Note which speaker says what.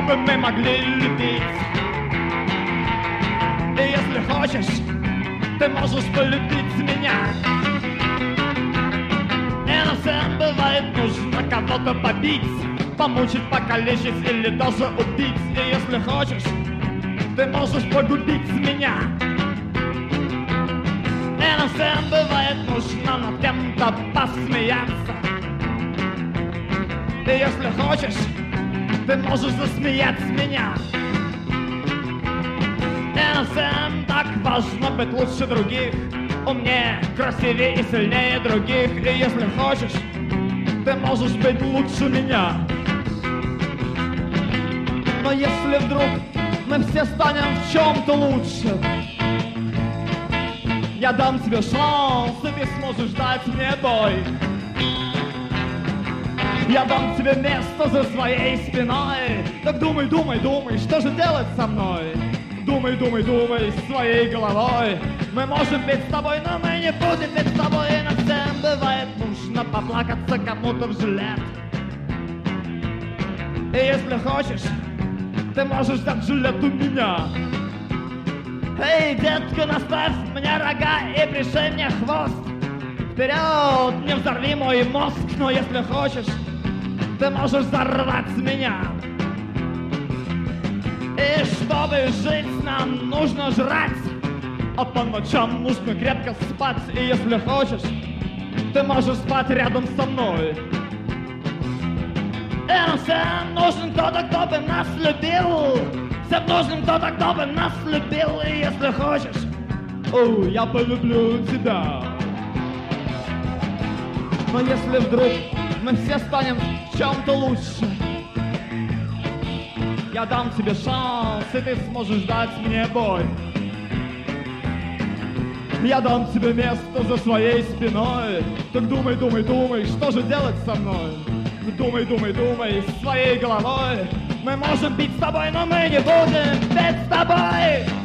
Speaker 1: чтобы мы могли любить. И если хочешь, ты можешь полюбить меня. И нам всем бывает нужно кого-то побить, помучить, покалечить или даже убить. И если хочешь, ты можешь погубить меня. И нам всем бывает нужно над кем-то посмеяться. И если хочешь, ты можешь засмеять меня. И нам всем так важно быть лучше других, умнее, красивее и сильнее других. И если хочешь, ты можешь быть лучше меня. Но если вдруг мы все станем в чем-то лучше, я дам тебе шанс, и ты сможешь дать мне бой. Я дам тебе место за своей спиной. Так думай, думай, думай, что же делать со мной? Думай, думай, думай своей головой. Мы можем быть с тобой, но мы не будем быть с тобой. И нам всем бывает нужно поплакаться кому-то в жилет. И если хочешь, ты можешь дать жилет у меня. Эй, детка, наставь мне рога и пришей мне хвост. Вперед, не взорви мой мозг, но если хочешь, ты можешь взорвать меня. И чтобы жить, нам нужно жрать, а по ночам нужно крепко спать. И если хочешь, ты можешь спать рядом со мной. И нам всем нужен кто-то, кто бы нас любил. Всем нужен кто-то, кто бы нас любил. И если хочешь, о, я полюблю тебя. Но если вдруг мы все станем в чем-то лучше, я дам тебе шанс, и ты сможешь дать мне бой. Я дам тебе место за своей спиной. Так думай, думай, думай, что же делать со мной? Думай, думай, думай своей головой. Мы можем бить с тобой, но мы не будем бить с тобой.